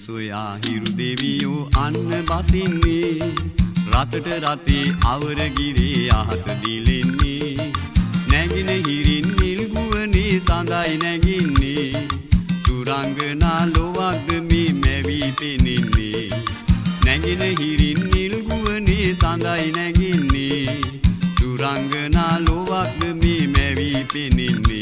सोया हिरु देवियो अन्न बासिनी रातට राते අවර ගිරේ අහත දිලෙන්නේ නැගින හිරින් නිල්ගුවනේ සඳයි නැගින්නේ සුරංගනා ලොවක්ද මේ මැවි පෙනෙන්නේ නැගින හිරින් නිල්ගුවනේ සඳයි නැගින්නේ සුරංගනා ලොවක්ද මේ මැවි පෙනෙන්නේ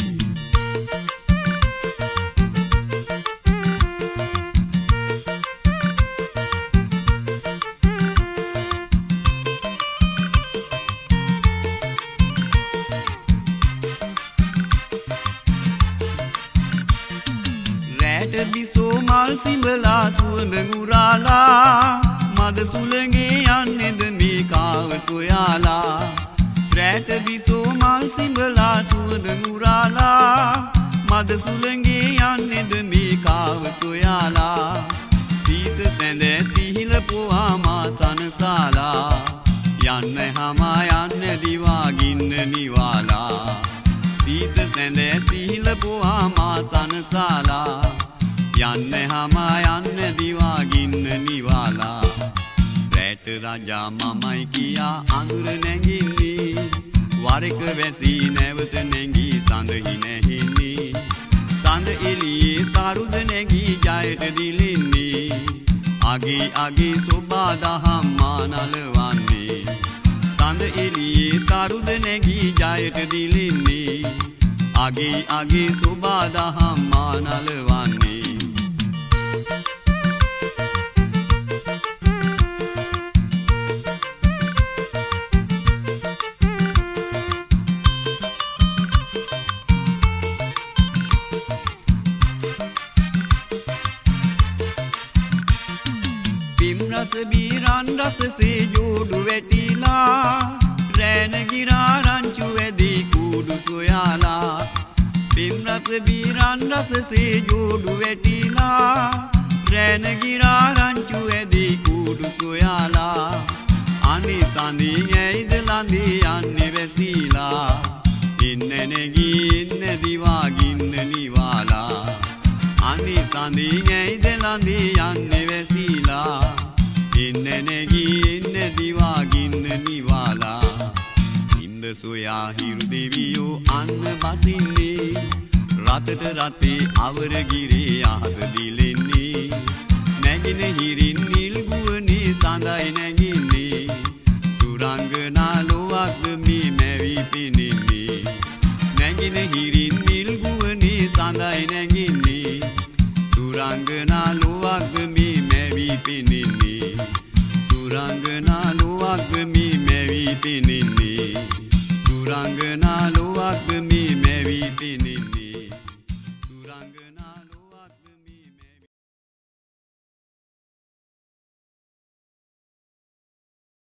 बिसो माल सिंबला सुवंद गुराला मद सुलंगे अन्नेद मेकाव सोयाला रैट बिसो माल सिंबला सुवंद गुराला मद सुलंगे अन्नेद मेकाव सोयाला सीत सेंदे सिहिल पोहा मासन साला यन्न हमा यन्न दिवा गिन्न निवाला सीत सेंदे सिहिल पोहा मासन साला යන්න හමා යන්න දිවා ගින්න නිවාලා රැට රජා මමයි කියා අඳුර නැගින්නේ වරක වැසී නැවත නැගී සඳහි නැහෙන්නේ සඳ එළියේ තරුද නැගී ජයට දිලින්නේ අගේ අගේ සොබා දහම් මානලවන්නේ සඳ එළියේ තරුද නැගී ජයට දිලින්නේ අගේ අගේ සොබා දහම් මානලවන්නේ रस बीरान रस से जोडु वेटीला रैन गिरा रंचु वेदी कूडु सोयाला बिम रस बीरान रस से जोडु वेटीला रैन गिरा रंचु वेदी कूडु सोयाला आनी सांदी ऐद लांदी आनी वेसीला इन्ने नेगी इन्ने दिवा गिन्न निवाला आनी सांदी ऐद लांदी आनी वेसीला इन्ने नेगी इन्ने दिवा गिन्न निवाला इंद सोया हिरु देवियो अन्न बासिන්නේ रातට राते අවර ගිරේ අහත දිලෙන්නේ නැගින හිරින් නිල්ගුවනේ සඳයි නැගින්නේ සුරංගනා ලොවක්ද මේ මැවි පෙනෙන්නේ නැගින හිරින් නිල්ගුවනේ සඳයි නැගින්නේ සුරංගනා ලොවක්ද මේ මැවි පෙනෙන්නේ සුරංගනා ලොවක්ද මේ මැවි පෙනෙන්නේ සුරංගනා ලොවක්ද මේ මැවි පෙනෙන්නේ